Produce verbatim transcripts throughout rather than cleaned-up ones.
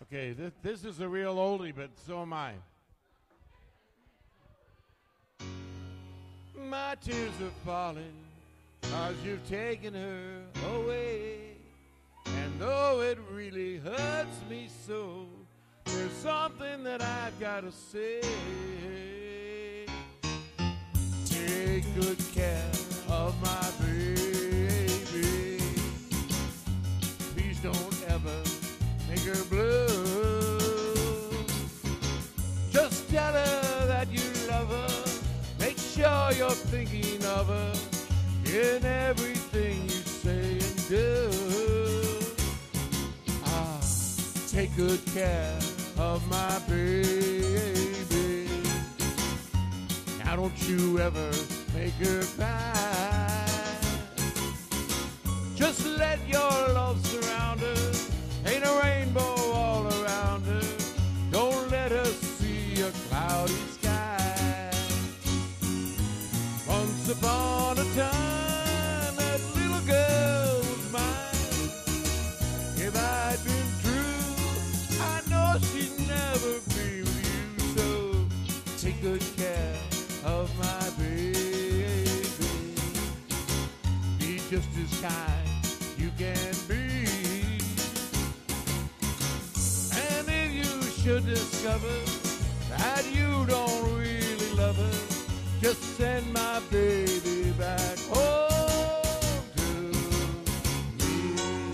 Okay, this, this is a real oldie, but so am I. My tears are falling, cause you've taken her away. And though it really hurts me so, there's something that I've got to say. Take good care of my baby. Please don't ever make her blue. Just tell her that you love her. Make sure you're thinking of her in everything you say and do. Ah, take good care of my baby. Now don't you ever make her cry. Just let your love surround her. Ain't a rainbow all around her. Don't let her see a cloudy sky. Once upon a time, that little girl was mine. If I'd been true, I know she'd never be with you. So take good care of my baby. Be just as kind you can be. And if you should discover that you don't really love her, just send my baby back home to me.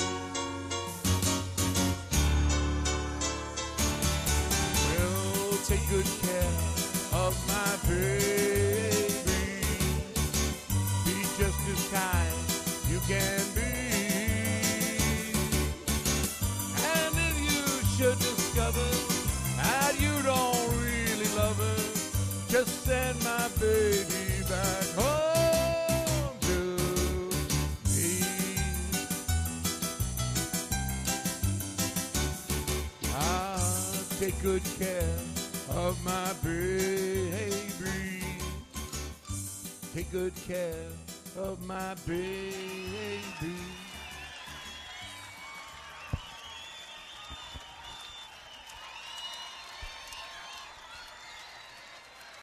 Well, take good care of my baby. Be just as kind you can be. And if you should discover that you don't really love her, just send my baby back home to me. Ah, take good care of my baby. Take good care of my baby.